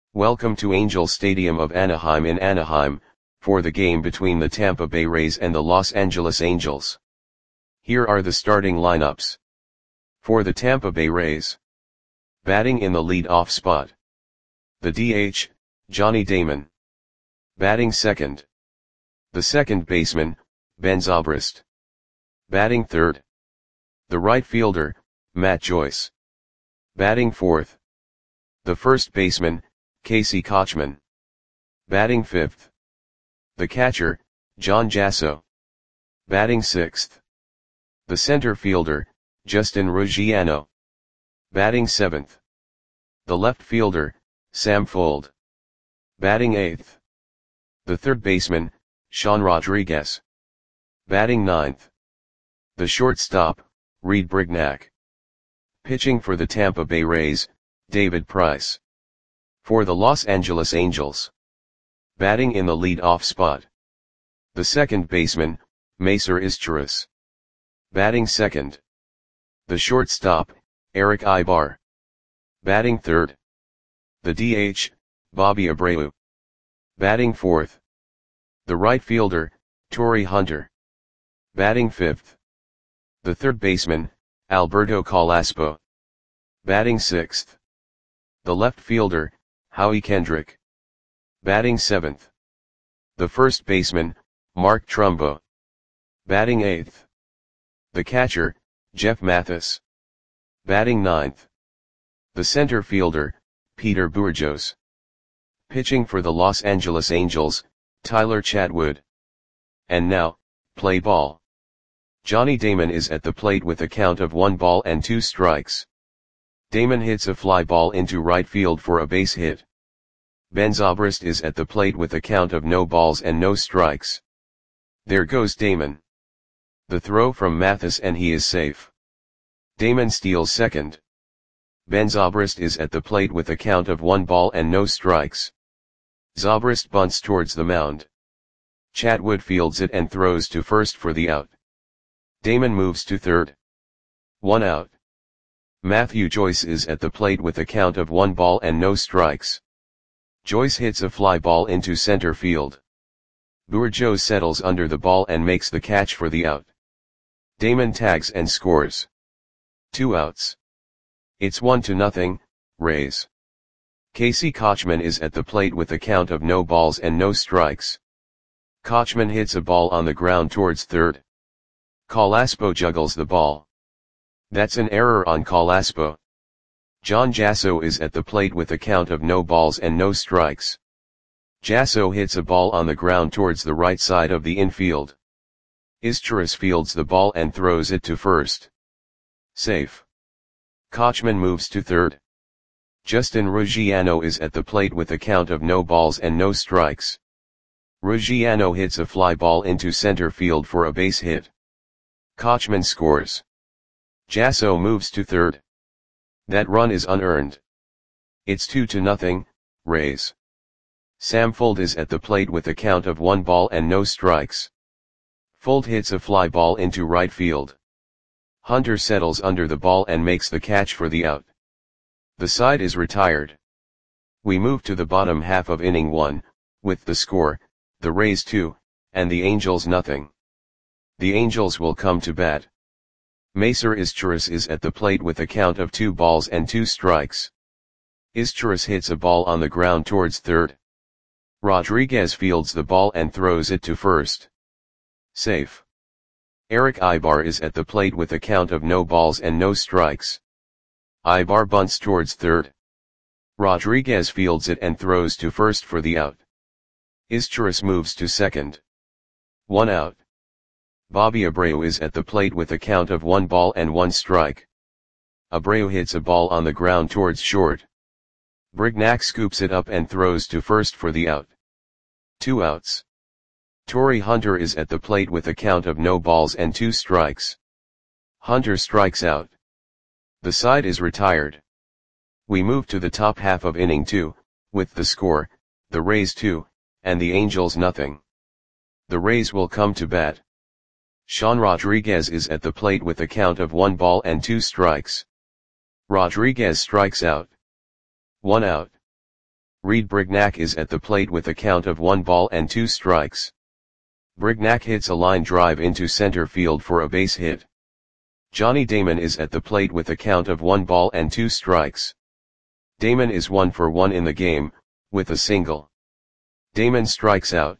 Welcome to Angel Stadium of Anaheim in Anaheim, for the game between the Tampa Bay Rays and the Los Angeles Angels. Here are the starting lineups. For the Tampa Bay Rays. Batting in the lead-off spot. The DH, Johnny Damon. Batting second. The second baseman, Ben Zobrist. Batting third. The right fielder, Matt Joyce. Batting fourth. The first baseman, Casey Kotchman. Batting fifth. The catcher, John Jasso. Batting sixth. The center fielder, Justin Ruggiano. Batting seventh. The left fielder, Sam Fuld. Batting eighth. The third baseman, Sean Rodriguez. Batting ninth. The shortstop, Reed Brignac. Pitching for the Tampa Bay Rays, David Price. For the Los Angeles Angels. Batting in the lead-off spot. The second baseman, Macer Izturis. Batting second. The shortstop, Erick Aybar. Batting third. The DH, Bobby Abreu. Batting fourth. The right fielder, Torii Hunter. Batting fifth. The third baseman, Alberto Carrasco. Batting sixth. The left fielder, Howie Kendrick. Batting seventh. The first baseman, Mark Trumbo. Batting eighth. The catcher, Jeff Mathis. Batting ninth. The center fielder, Peter Bourjos. Pitching for the Los Angeles Angels, Tyler Chatwood. And now, play ball. Johnny Damon is at the plate with a count of 1-2 strikes. Damon hits a fly ball into right field for a base hit. Ben Zobrist is at the plate with a count of 0 strikes. There goes Damon. The throw from Mathis and he is safe. Damon steals second. Ben Zobrist is at the plate with a count of 1 strikes. Zobrist bunts towards the mound. Chatwood fields it and throws to first for the out. Damon moves to third. 1 out. Matthew Joyce is at the plate with a count of 1 strikes. Joyce hits a fly ball into center field. Bourjos settles under the ball and makes the catch for the out. Damon tags and scores. 2 outs. It's 1-0, Rays. Casey Kotchman is at the plate with a count of 0 strikes. Kotchman hits a ball on the ground towards third. Carrasco juggles the ball. That's an error on Carrasco. John Jasso is at the plate with a count of 0 strikes. Jasso hits a ball on the ground towards the right side of the infield. Izturis fields the ball and throws it to first. Safe. Kotchman moves to third. Justin Ruggiano is at the plate with a count of 0 strikes. Ruggiano hits a fly ball into center field for a base hit. Kotchman scores. Jasso moves to third. That run is unearned. It's 2-0, Rays. Sam Fuld is at the plate with a count of 1 strikes. Fuld hits a fly ball into right field. Hunter settles under the ball and makes the catch for the out. The side is retired. We move to the bottom half of inning 1, with the score, the Rays 2, and the Angels 0. The Angels will come to bat. Macer Izturis is at the plate with a count of 2 strikes. Izturis hits a ball on the ground towards third. Rodriguez fields the ball and throws it to first. Safe. Erick Aybar is at the plate with a count of 0 strikes. Aybar bunts towards third. Rodriguez fields it and throws to first for the out. Izturis moves to second. 1 out. Bobby Abreu is at the plate with a count of 1 strike. Abreu hits a ball on the ground towards short. Brignac scoops it up and throws to first for the out. 2 outs. Torii Hunter is at the plate with a count of 0 strikes. Hunter strikes out. The side is retired. We move to the top half of inning 2, with the score, the Rays 2, and the Angels 0. The Rays will come to bat. Sean Rodriguez is at the plate with a count of 1 strikes. Rodriguez strikes out. 1 out. Reed Brignac is at the plate with a count of 1 ball and 2 strikes. Brignac hits a line drive into center field for a base hit. Johnny Damon is at the plate with a count of 1 ball and 2 strikes. Damon is 1 for 1 in the game, with a single. Damon strikes out.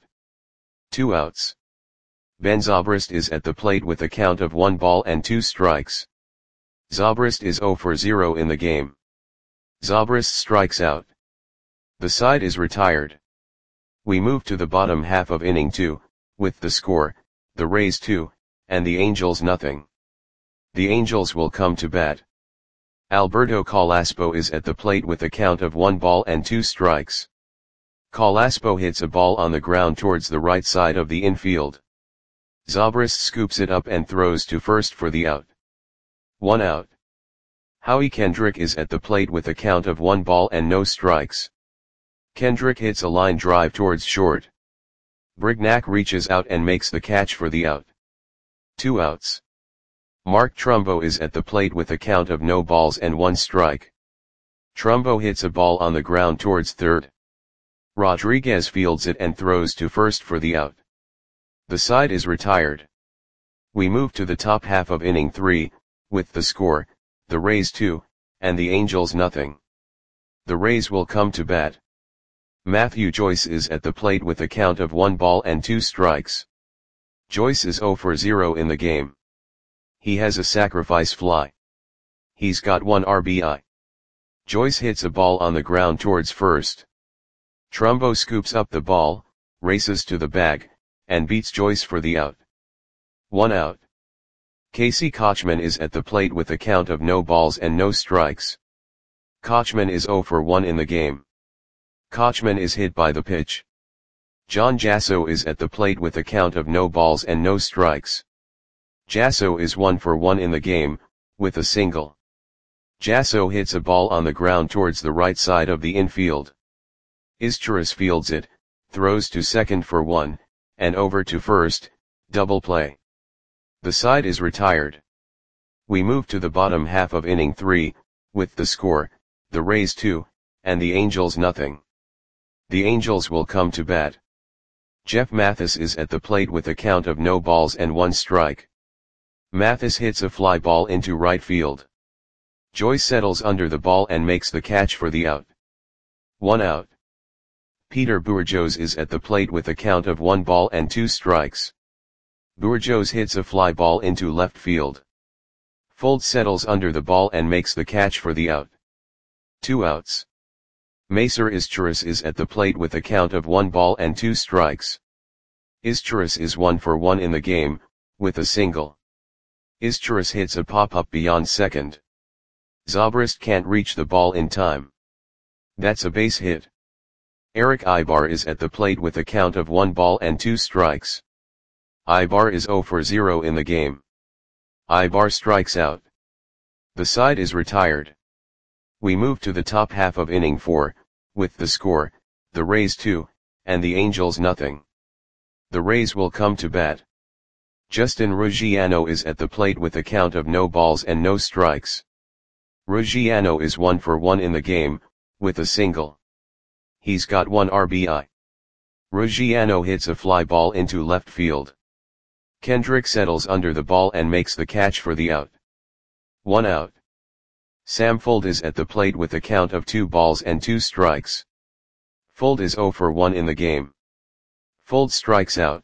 2 outs. Ben Zobrist is at the plate with a count of 1 ball and 2 strikes. Zobrist is 0 for 0 in the game. Zobrist strikes out. The side is retired. We move to the bottom half of inning 2, with the score, the Rays 2, and the Angels nothing. The Angels will come to bat. Alberto Carrasco is at the plate with a count of 1 ball and 2 strikes. Carrasco hits a ball on the ground towards the right side of the infield. Zobrist scoops it up and throws to first for the out. 1 out. Howie Kendrick is at the plate with a count of 1 ball and no strikes. Kendrick hits a line drive towards short. Brignac reaches out and makes the catch for the out. 2 outs. Mark Trumbo is at the plate with a count of no balls and 1 strike. Trumbo hits a ball on the ground towards third. Rodriguez fields it and throws to first for the out. The side is retired. We move to the top half of inning 3, with the score, the Rays 2, and the Angels nothing. The Rays will come to bat. Matthew Joyce is at the plate with a count of 1 ball and 2 strikes. Joyce is 0 for 0 in the game. He has a sacrifice fly. He's got 1 RBI. Joyce hits a ball on the ground towards first. Trumbo scoops up the ball, races to the bag, and beats Joyce for the out. 1 out. Casey Kotchman is at the plate with a count of no balls and no strikes. Kotchman is 0 for 1 in the game. Kotchman is hit by the pitch. John Jasso is at the plate with a count of no balls and no strikes. Jasso is 1 for 1 in the game, with a single. Jasso hits a ball on the ground towards the right side of the infield. Izturis fields it, throws to second for 1, and over to first, double play. The side is retired. We move to the bottom half of inning 3, with the score, the Rays 2, and the Angels nothing. The Angels will come to bat. Jeff Mathis is at the plate with a count of no balls and 1 strike. Mathis hits a fly ball into right field. Joyce settles under the ball and makes the catch for the out. 1 out. Peter Bourjos is at the plate with a count of 1 ball and 2 strikes. Bourjos hits a fly ball into left field. Fold settles under the ball and makes the catch for the out. 2 outs. Macer Izturis is at the plate with a count of 1 ball and 2 strikes. Izturis is 1 for 1 in the game, with a single. Izturis hits a pop-up beyond second. Zobrist can't reach the ball in time. That's a base hit. Eric Ibar is at the plate with a count of 1 ball and 2 strikes. Ibar is 0 for 0 in the game. Ibar strikes out. The side is retired. We move to the top half of inning 4, with the score, the Rays 2, and the Angels nothing. The Rays will come to bat. Justin Ruggiano is at the plate with a count of no balls and no strikes. Ruggiano is 1 for 1 in the game, with a single. He's got 1 RBI. Ruggiano hits a fly ball into left field. Kendrick settles under the ball and makes the catch for the out. 1 out. Sam Fuld is at the plate with a count of 2 balls and 2 strikes. Fuld is 0 for 1 in the game. Fuld strikes out.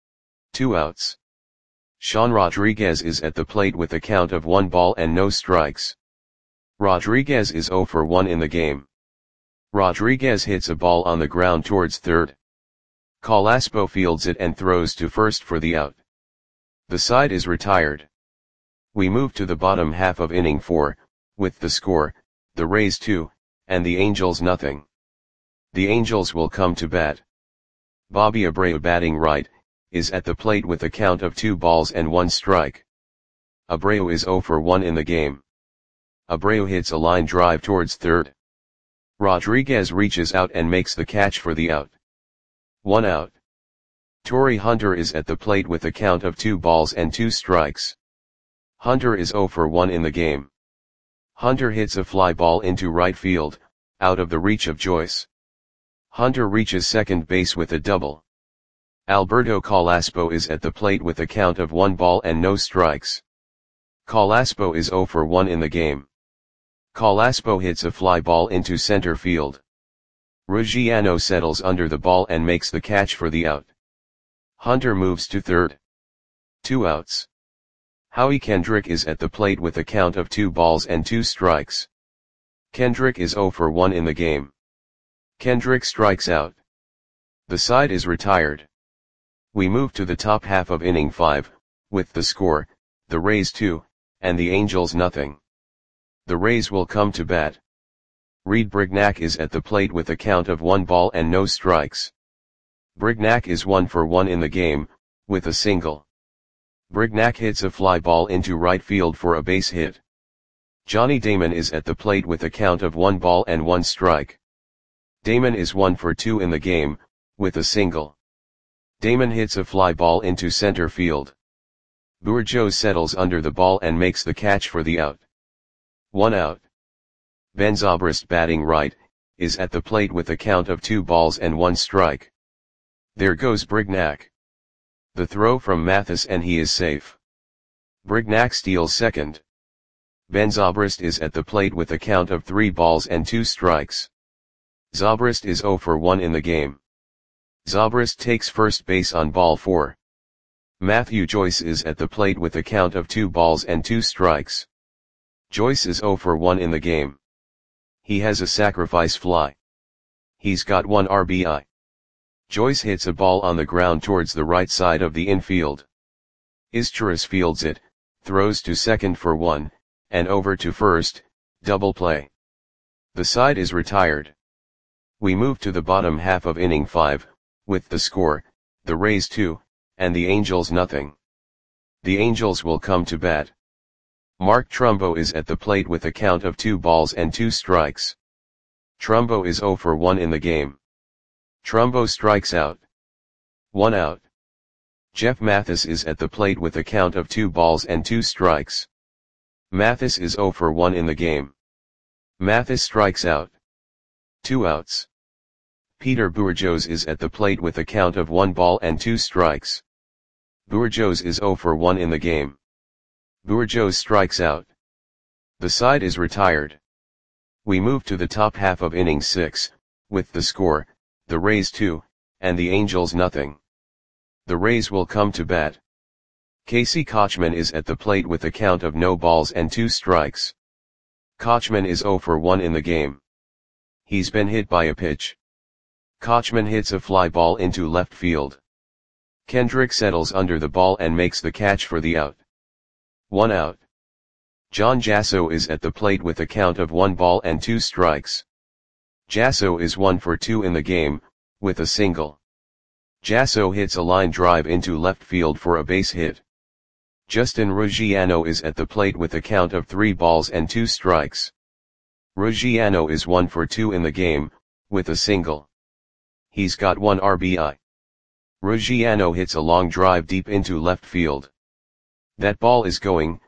2 outs. Sean Rodriguez is at the plate with a count of 1 ball and no strikes. Rodriguez is 0 for 1 in the game. Rodriguez hits a ball on the ground towards third. Carrasco fields it and throws to first for the out. The side is retired. We move to the bottom half of inning 4, with the score, the Rays 2, and the Angels nothing. The Angels will come to bat. Bobby Abreu batting right, is at the plate with a count of 2 balls and 1 strike. Abreu is 0 for 1 in the game. Abreu hits a line drive towards third. Rodriguez reaches out and makes the catch for the out. 1 out. Torrey Hunter is at the plate with a count of 2 balls and 2 strikes. Hunter is 0 for 1 in the game. Hunter hits a fly ball into right field, out of the reach of Joyce. Hunter reaches second base with a double. Alberto Calaspo is at the plate with a count of 1 ball and no strikes. Calaspo is 0 for 1 in the game. Calaspo hits a fly ball into center field. Ruggiano settles under the ball and makes the catch for the out. Hunter moves to third. 2 outs. Howie Kendrick is at the plate with a count of 2 balls and 2 strikes. Kendrick is 0 for 1 in the game. Kendrick strikes out. The side is retired. We move to the top half of inning 5, with the score, the Rays 2, and the Angels nothing. The Rays will come to bat. Reed Brignac is at the plate with a count of 1 ball and no strikes. Brignac is 1 for 1 in the game, with a single. Brignac hits a fly ball into right field for a base hit. Johnny Damon is at the plate with a count of 1 ball and 1 strike. Damon is 1 for 2 in the game, with a single. Damon hits a fly ball into center field. Bourgeau settles under the ball and makes the catch for the out. 1 out. Ben Zobrist, batting right, is at the plate with a count of 2 balls and 1 strike. There goes Brignac. The throw from Mathis and he is safe. Brignac steals second. Ben Zobrist is at the plate with a count of 3 balls and 2 strikes. Zobrist is 0 for 1 in the game. Zobrist takes first base on ball 4. Matthew Joyce is at the plate with a count of 2 balls and 2 strikes. Joyce is 0 for 1 in the game. He has a sacrifice fly. He's got 1 RBI. Joyce hits a ball on the ground towards the right side of the infield. Izturis fields it, throws to second for 1, and over to first, double play. The side is retired. We move to the bottom half of inning 5, with the score, the Rays 2, and the Angels nothing. The Angels will come to bat. Mark Trumbo is at the plate with a count of 2 balls and 2 strikes. Trumbo is 0 for 1 in the game. Trumbo strikes out. 1 out. Jeff Mathis is at the plate with a count of 2 balls and 2 strikes. Mathis is 0 for 1 in the game. Mathis strikes out. 2 outs. Peter Bourgeos is at the plate with a count of 1 ball and 2 strikes. Bourgeos is 0 for 1 in the game. Bourgeos strikes out. The side is retired. We move to the top half of inning 6, with the score, the Rays 2, and the Angels nothing. The Rays will come to bat. Casey Kotchman is at the plate with a count of no balls and 2 strikes. Kotchman is 0 for 1 in the game. He's been hit by a pitch. Kotchman hits a fly ball into left field. Kendrick settles under the ball and makes the catch for the out. 1 out. John Jasso is at the plate with a count of 1 ball and 2 strikes. Jasso is 1 for 2 in the game, with a single. Jasso hits a line drive into left field for a base hit. Justin Ruggiano is at the plate with a count of 3 balls and 2 strikes. Ruggiano is 1 for 2 in the game, with a single. He's got 1 RBI. Ruggiano hits a long drive deep into left field. That ball is gone.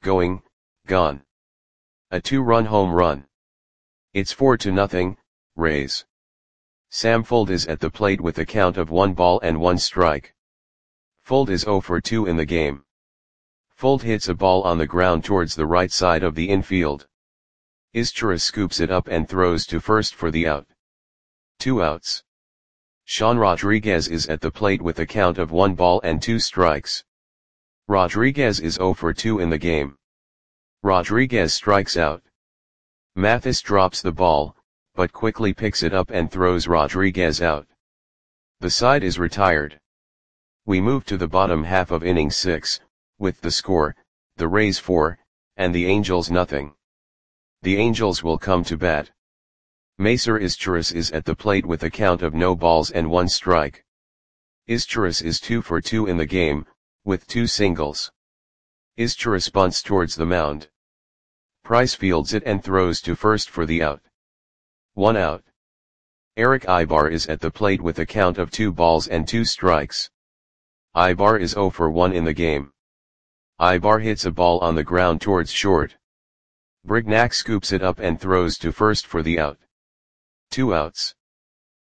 A 2-run home run. It's 4-0, Rays. Sam Fuld is at the plate with a count of 1 ball and 1 strike. Fuld is 0 for 2 in the game. Fuld hits a ball on the ground towards the right side of the infield. Izturis scoops it up and throws to first for the out. 2 outs. Sean Rodriguez is at the plate with a count of 1 ball and 2 strikes. Rodriguez is 0 for 2 in the game. Rodriguez strikes out. Mathis drops the ball, but quickly picks it up and throws Rodriguez out. The side is retired. We move to the bottom half of inning 6, with the score, the Rays 4, and the Angels nothing. The Angels will come to bat. Macer Izturis is at the plate with a count of no balls and 1 strike. Izturis is 2 for 2 in the game, with 2 singles. Izturis bunts towards the mound. Price fields it and throws to first for the out. 1 out. Eric Ibar is at the plate with a count of 2 balls and 2 strikes. Ibar is 0 for 1 in the game. Ibar hits a ball on the ground towards short. Brignac scoops it up and throws to first for the out. 2 outs.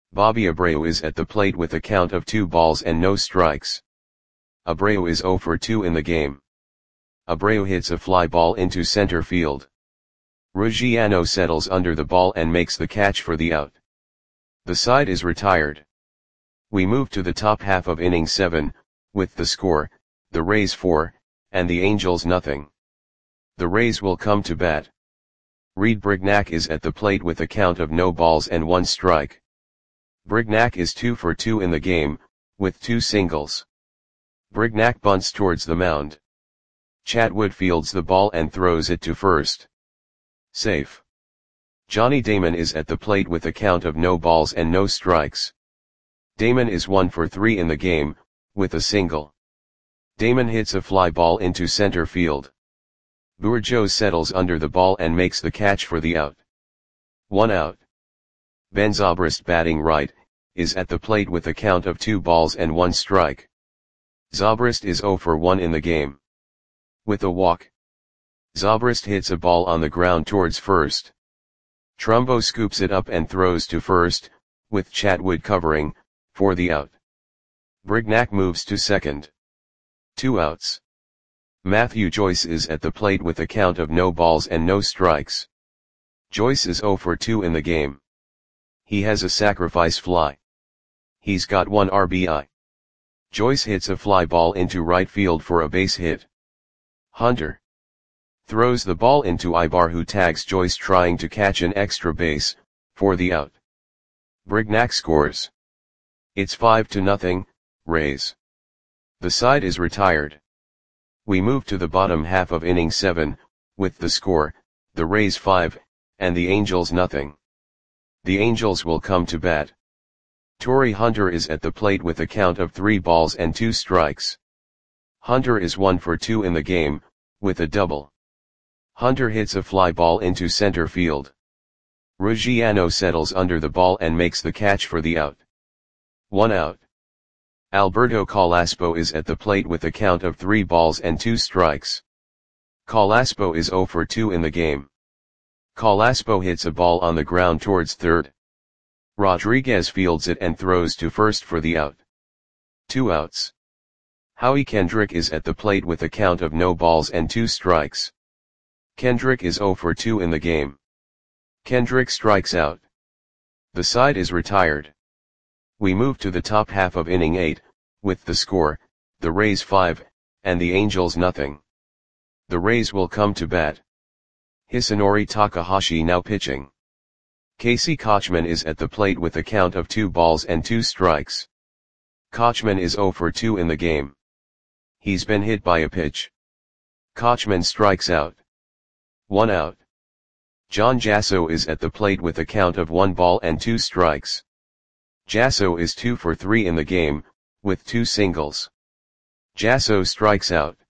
Bobby Abreu is at the plate with a count of 2 balls and no strikes. Abreu is 0 for 2 in the game. Abreu hits a fly ball into center field. Ruggiano settles under the ball and makes the catch for the out. The side is retired. We move to the top half of inning 7, with the score, the Rays 4, and the Angels nothing. The Rays will come to bat. Reed Brignac is at the plate with a count of no balls and 1 strike. Brignac is 2 for 2 in the game, with 2 singles. Brignac bunts towards the mound. Chatwood fields the ball and throws it to first. Safe. Johnny Damon is at the plate with a count of no balls and no strikes. Damon is 1 for 3 in the game, with a single. Damon hits a fly ball into center field. Bourjos settles under the ball and makes the catch for the out. 1 out. Ben Zobrist, batting right, is at the plate with a count of 2 balls and 1 strike. Zobrist is 0 for 1 in the game. With a walk. Zobrist hits a ball on the ground towards first. Trumbo scoops it up and throws to first, with Chatwood covering, for the out. Brignac moves to second. 2 outs. Matthew Joyce is at the plate with a count of no balls and no strikes. Joyce is 0 for 2 in the game. He has a sacrifice fly. He's got 1 RBI. Joyce hits a fly ball into right field for a base hit. Hunter throws the ball into Ibar, who tags Joyce trying to catch an extra base, for the out. Brignac scores. It's 5-0, Rays. The side is retired. We move to the bottom half of inning 7, with the score, the Rays 5, and the Angels nothing. The Angels will come to bat. Torrey Hunter is at the plate with a count of 3 balls and 2 strikes. Hunter is 1 for 2 in the game, with a double. Hunter hits a fly ball into center field. Ruggiano settles under the ball and makes the catch for the out. 1 out. Alberto Calaspo is at the plate with a count of 3 balls and 2 strikes. Calaspo is 0 for 2 in the game. Calaspo hits a ball on the ground towards third. Rodriguez fields it and throws to first for the out. 2 outs. Howie Kendrick is at the plate with a count of no balls and 2 strikes. Kendrick is 0 for 2 in the game. Kendrick strikes out. The side is retired. We move to the top half of inning 8, with the score, the Rays 5, and the Angels nothing. The Rays will come to bat. Hisanori Takahashi now pitching. Casey Kotchman is at the plate with a count of 2 balls and 2 strikes. Kotchman is 0 for 2 in the game. He's been hit by a pitch. Kotchman strikes out. 1 out. John Jasso is at the plate with a count of 1 ball and 2 strikes. Jasso is 2 for 3 in the game, with 2 singles. Jasso strikes out.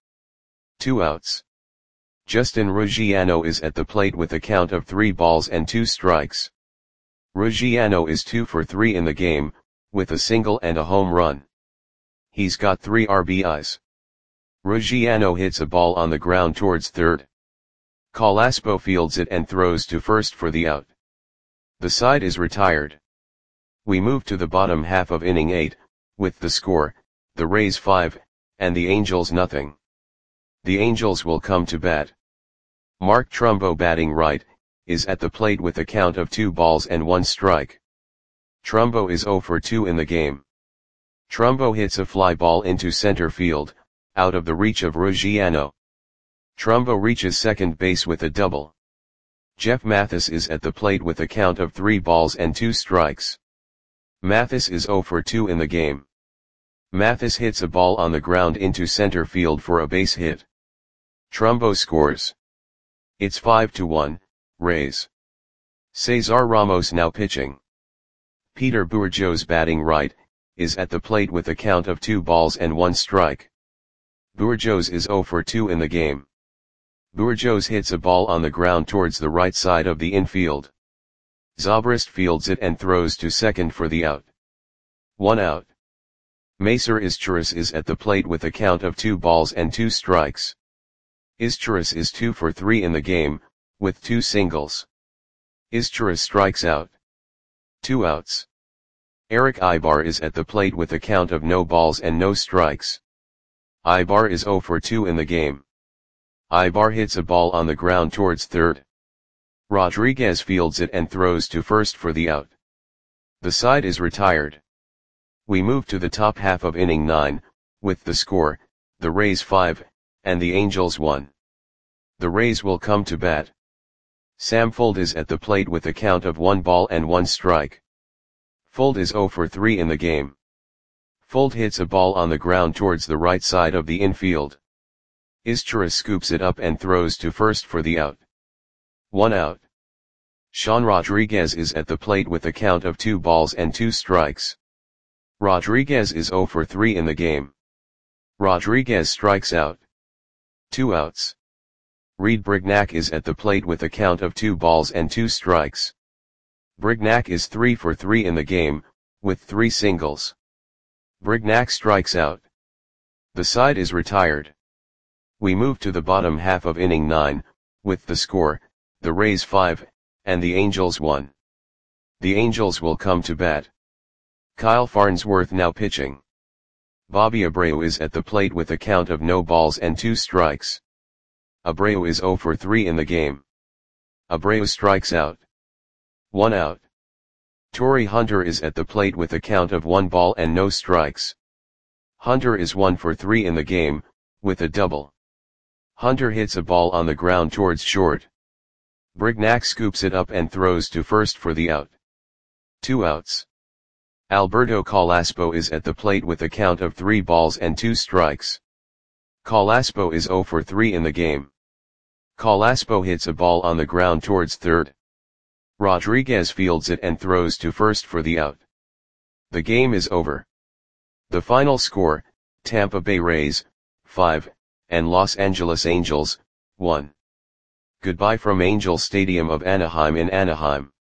2 outs. Justin Ruggiano is at the plate with a count of 3 balls and 2 strikes. Ruggiano is 2 for 3 in the game, with a single and a home run. He's got 3 RBIs. Ruggiano hits a ball on the ground towards third. Calaspo fields it and throws to first for the out. The side is retired. We move to the bottom half of inning 8, with the score, the Rays 5, and the Angels nothing. The Angels will come to bat. Mark Trumbo, batting right, is at the plate with a count of 2 balls and 1 strike. Trumbo is 0 for 2 in the game. Trumbo hits a fly ball into center field, out of the reach of Ruggiano. Trumbo reaches second base with a double. Jeff Mathis is at the plate with a count of 3 balls and 2 strikes. Mathis is 0 for 2 in the game. Mathis hits a ball on the ground into center field for a base hit. Trumbo scores. It's 5-1, Rays. Cesar Ramos now pitching. Peter Bourjos, batting right, is at the plate with a count of 2 balls and 1 strike. Bourjos is 0 for 2 in the game. Bourjos hits a ball on the ground towards the right side of the infield. Zobrist fields it and throws to second for the out. 1 out. Macer Izturis is at the plate with a count of 2 balls and 2 strikes. Izturis is 2 for 3 in the game, with 2 singles. Izturis strikes out. 2 outs. Eric Ibar is at the plate with a count of no balls and no strikes. Ibar is 0 for 2 in the game. Ibar hits a ball on the ground towards third. Rodriguez fields it and throws to first for the out. The side is retired. We move to the top half of inning 9, with the score, the Rays 5, and the Angels 1. The Rays will come to bat. Sam Fuld is at the plate with a count of 1 ball and 1 strike. Fuld is 0 for 3 in the game. Fuld hits a ball on the ground towards the right side of the infield. Izturis scoops it up and throws to first for the out. 1 out. Sean Rodriguez is at the plate with a count of 2 balls and 2 strikes. Rodriguez is 0 for 3 in the game. Rodriguez strikes out. 2 outs. Reid Brignac is at the plate with a count of 2 balls and 2 strikes. Brignac is 3 for 3 in the game, with 3 singles. Brignac strikes out. The side is retired. We move to the bottom half of inning 9, with the score, the Rays 5, and the Angels 1. The Angels will come to bat. Kyle Farnsworth now pitching. Bobby Abreu is at the plate with a count of no balls and 2 strikes. Abreu is 0 for 3 in the game. Abreu strikes out. 1 out. Torii Hunter is at the plate with a count of 1 ball and no strikes. Hunter is 1 for 3 in the game, with a double. Hunter hits a ball on the ground towards short. Brignac scoops it up and throws to first for the out. 2 outs. Alberto Calaspo is at the plate with a count of 3 balls and 2 strikes. Calaspo is 0 for 3 in the game. Calaspo hits a ball on the ground towards third. Rodriguez fields it and throws to first for the out. The game is over. The final score, Tampa Bay Rays, 5, and Los Angeles Angels, 1. Goodbye from Angel Stadium of Anaheim in Anaheim.